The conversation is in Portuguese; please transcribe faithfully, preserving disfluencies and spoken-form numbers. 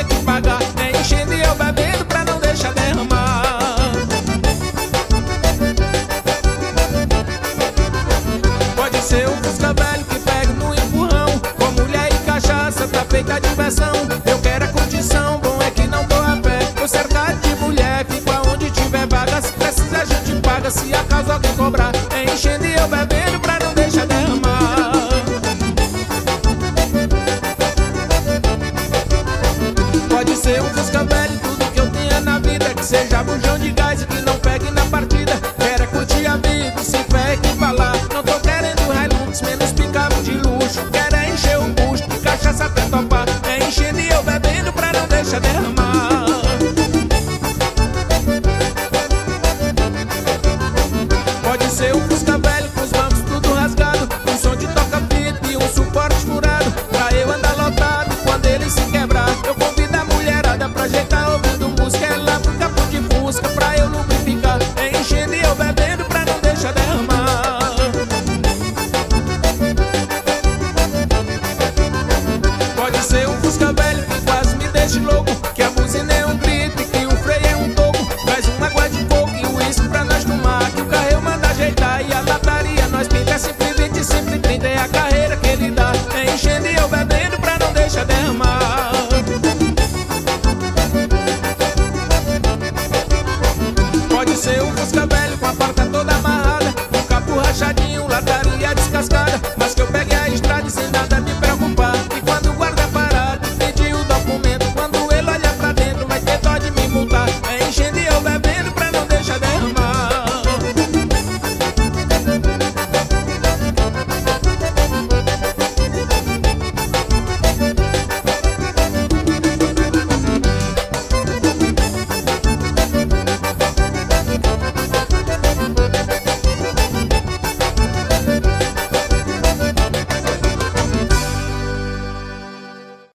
que pagar. É enchendo e eu bebendo pra não deixar derramar. Pode ser um Fusca velho que pega no empurrão, com mulher e cachaça pra feita diversão. Eu quero a curtição, bom é que não tô a pé. Tô cercado de mulher, fico aonde tiver vaga. Se precisa a gente paga, se acaso alguém cobrar. É enchendo e eu bebendo pra não deixar derramar. Pode ser um Fusca velho, tudo que eu tenha na vida, que seja bujão de gás e que não pegue na partida. Quero é curtir a vida, sem fé que falar. Não tô querendo Hilux, menos picado de luxo. Quero é encher o busto, cachaça até topar.